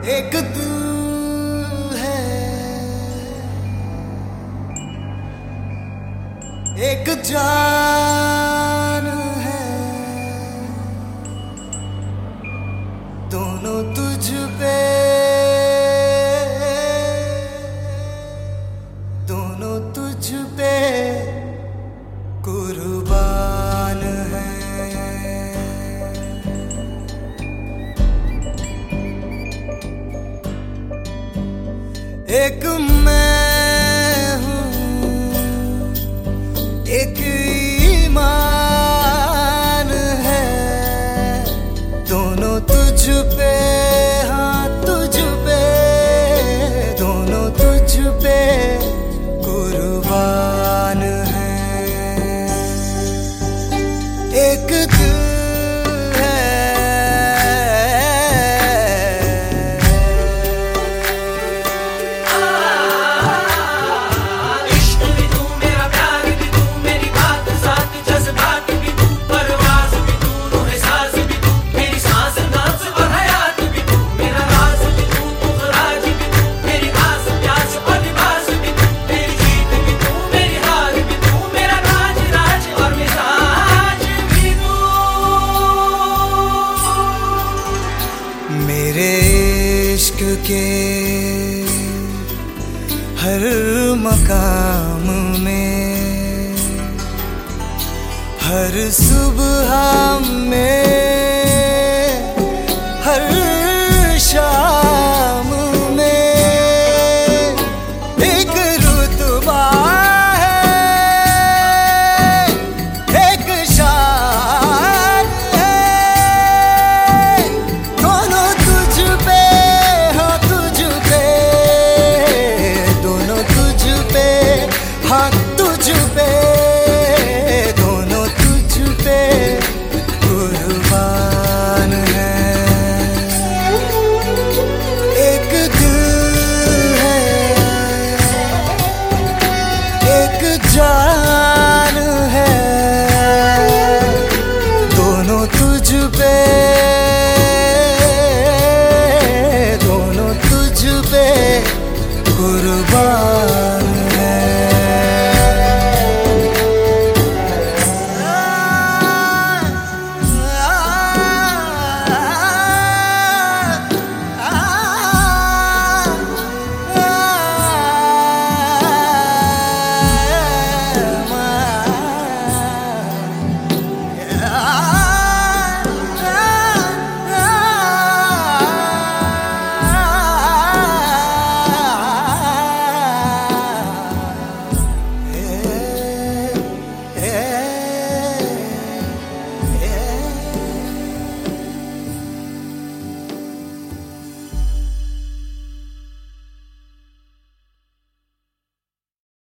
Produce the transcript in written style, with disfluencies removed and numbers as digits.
एक तू है, एक जान है, दोनों तुझ पे, दोनों तुझ पे कुर्बान है। एक मैं हूँ, एक ईमान है, दोनों तुझ पे, हाँ तुझ पे, दोनों तुझ पे कुर्बान है। एक दिल मेरे इश्क के हर मकाम में, हर सुबह में